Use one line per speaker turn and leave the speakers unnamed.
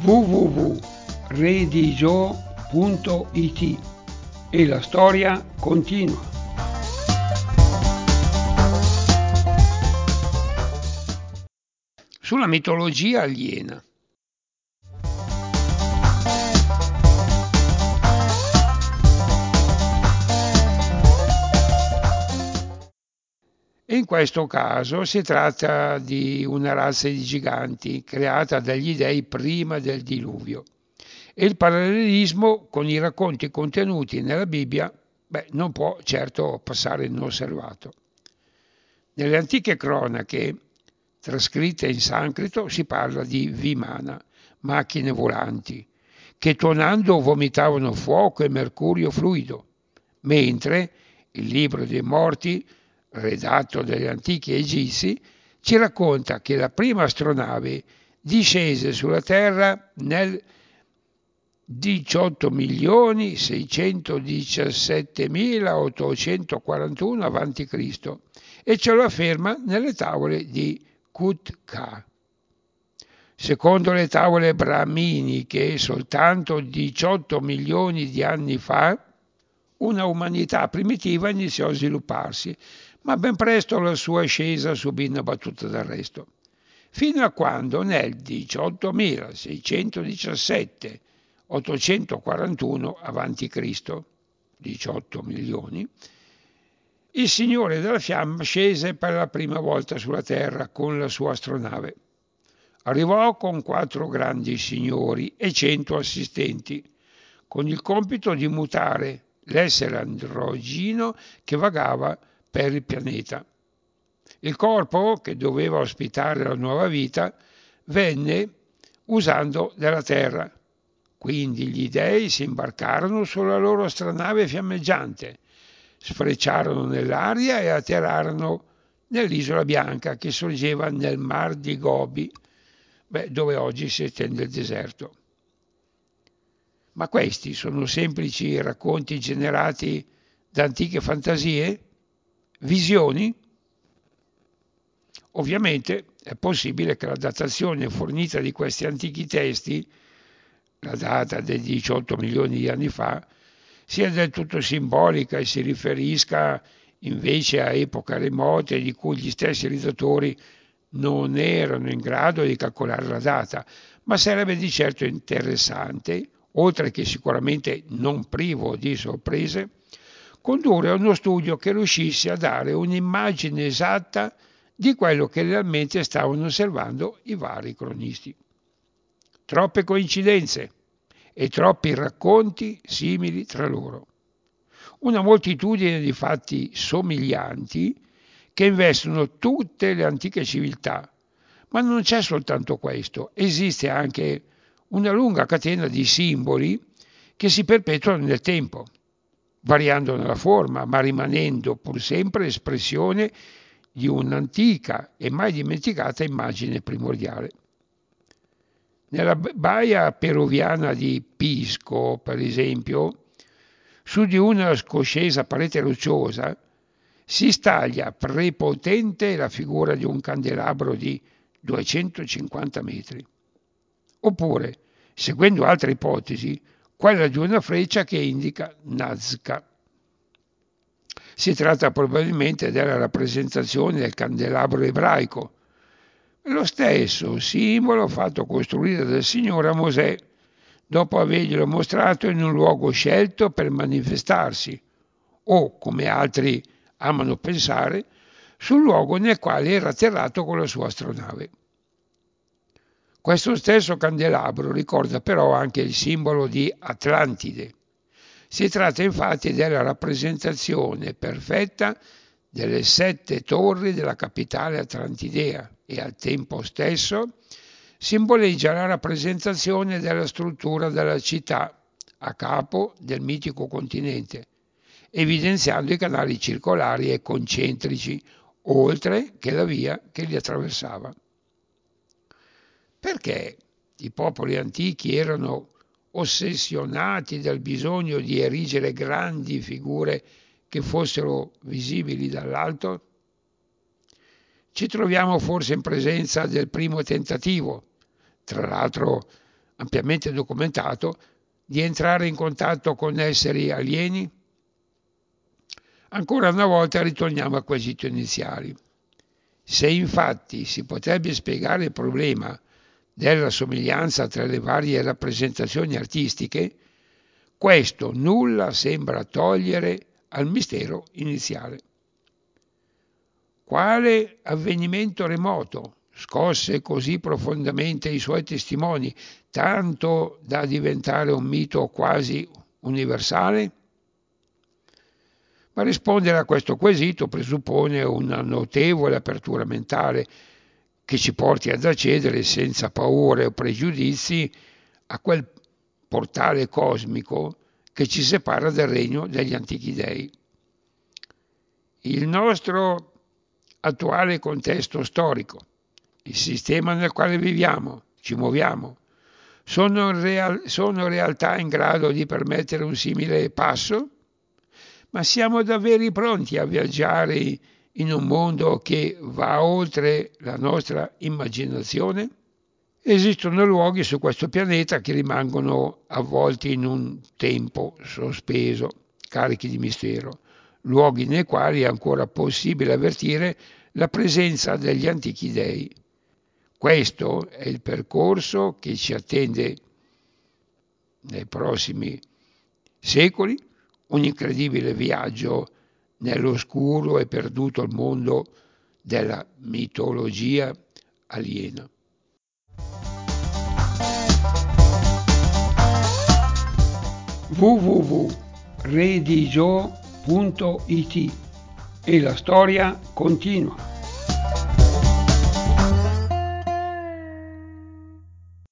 www.redigio.it e la storia continua. Sulla mitologia aliena. In questo caso si tratta di una razza di giganti creata dagli dei prima del diluvio e il parallelismo con i racconti contenuti nella Bibbia non può certo passare inosservato. Nelle antiche cronache trascritte in sanscrito si parla di Vimana, macchine volanti, che tuonando vomitavano fuoco e mercurio fluido, mentre il libro dei morti, redatto dagli antichi egizi, ci racconta che la prima astronave discese sulla Terra nel 18.617.841 a.C. e ce lo afferma nelle tavole di Kutka. Secondo le tavole brahminiche, soltanto 18 milioni di anni fa, una umanità primitiva iniziò a svilupparsi, ma ben presto la sua ascesa subì una battuta d'arresto. Fino a quando nel 18.617.841 a.C., 18 milioni, il Signore della Fiamma scese per la prima volta sulla Terra con la sua astronave. Arrivò con 4 grandi signori e 100 assistenti, con il compito di mutare l'essere androgino che vagava per il pianeta. Il corpo, che doveva ospitare la nuova vita, venne usando della Terra. Quindi gli dei si imbarcarono sulla loro astronave fiammeggiante, sfrecciarono nell'aria e atterrarono nell'isola bianca che sorgeva nel Mar di Gobi, dove oggi si estende il deserto. Ma questi sono semplici racconti generati da antiche fantasie? Visioni? Ovviamente è possibile che la datazione fornita di questi antichi testi, la data dei 18 milioni di anni fa, sia del tutto simbolica e si riferisca invece a epoche remote di cui gli stessi redattori non erano in grado di calcolare la data, ma sarebbe di certo interessante, oltre che sicuramente non privo di sorprese, condurre uno studio che riuscisse a dare un'immagine esatta di quello che realmente stavano osservando i vari cronisti. Troppe coincidenze e troppi racconti simili tra loro. Una moltitudine di fatti somiglianti che investono tutte le antiche civiltà. Ma non c'è soltanto questo, esiste anche una lunga catena di simboli che si perpetuano nel tempo, variando nella forma, ma rimanendo pur sempre espressione di un'antica e mai dimenticata immagine primordiale. Nella baia peruviana di Pisco, per esempio, su di una scoscesa parete rocciosa, si staglia prepotente la figura di un candelabro di 250 metri. Oppure, seguendo altre ipotesi, quella di una freccia che indica Nazca. Si tratta probabilmente della rappresentazione del candelabro ebraico, lo stesso simbolo fatto costruire dal Signore a Mosè, dopo averglielo mostrato in un luogo scelto per manifestarsi, o, come altri amano pensare, sul luogo nel quale era atterrato con la sua astronave. Questo stesso candelabro ricorda però anche il simbolo di Atlantide. Si tratta infatti della rappresentazione perfetta delle 7 torri della capitale atlantidea e al tempo stesso simboleggia la rappresentazione della struttura della città a capo del mitico continente, evidenziando i canali circolari e concentrici, oltre che la via che li attraversava. Perché i popoli antichi erano ossessionati dal bisogno di erigere grandi figure che fossero visibili dall'alto? Ci troviamo forse in presenza del primo tentativo, tra l'altro ampiamente documentato, di entrare in contatto con esseri alieni? Ancora una volta ritorniamo al quesito iniziale. Se infatti si potrebbe spiegare il problema della somiglianza tra le varie rappresentazioni artistiche, questo nulla sembra togliere al mistero iniziale. Quale avvenimento remoto scosse così profondamente i suoi testimoni, tanto da diventare un mito quasi universale? Ma rispondere a questo quesito presuppone una notevole apertura mentale che ci porti ad accedere senza paure o pregiudizi a quel portale cosmico che ci separa dal regno degli antichi dei. Il nostro attuale contesto storico, il sistema nel quale viviamo, ci muoviamo, sono realtà in grado di permettere un simile passo? Ma siamo davvero pronti a viaggiare in un mondo che va oltre la nostra immaginazione? Esistono luoghi su questo pianeta che rimangono avvolti in un tempo sospeso, carichi di mistero, luoghi nei quali è ancora possibile avvertire la presenza degli antichi dei. Questo è il percorso che ci attende nei prossimi secoli, un incredibile viaggio nell'oscuro e perduto mondo della mitologia aliena. www.redigio.it e la storia continua.